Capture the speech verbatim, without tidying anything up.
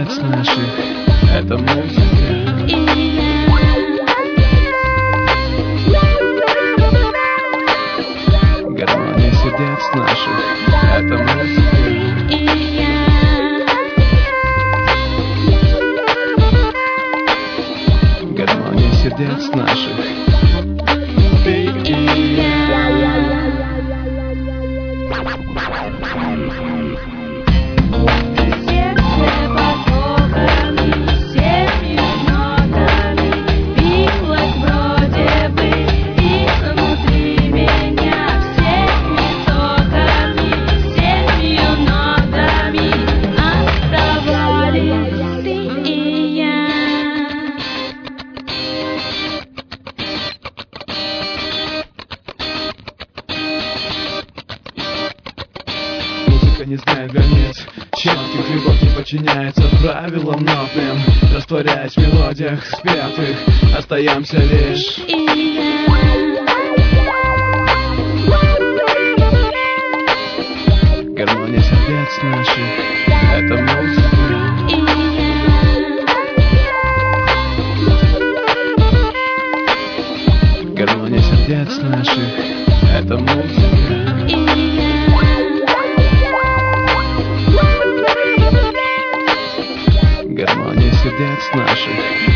сердец наших. Это музыка. Гармония сердец наших. Это музыка. Гармония сердец наших. Ты и я. Не знает границ, четких любовь не подчиняется правилам нотным. Растворяясь в мелодиях спетых, остаемся лишь гармония сердец наших. Это музыка. Гармония сердец наших. Это музыка. Гармония сердец наших.